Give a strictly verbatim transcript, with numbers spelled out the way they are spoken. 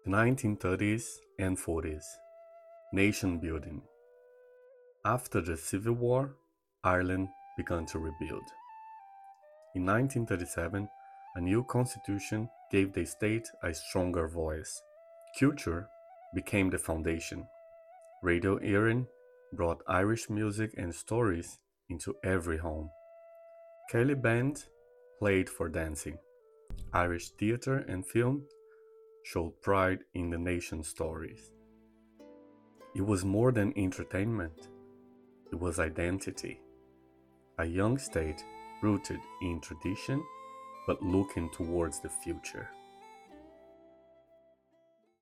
The nineteen thirties and forties. Nation building. After the Civil War, Ireland began to rebuild. In nineteen thirty-seven, a new constitution gave the state a stronger voice. Culture became the foundation. Radio Erin brought Irish music and stories into every home. Kelly Band played for dancing. Irish theatre and film showed pride in the nation's stories. It was more than entertainment, it was identity. A young state rooted in tradition but looking towards the future.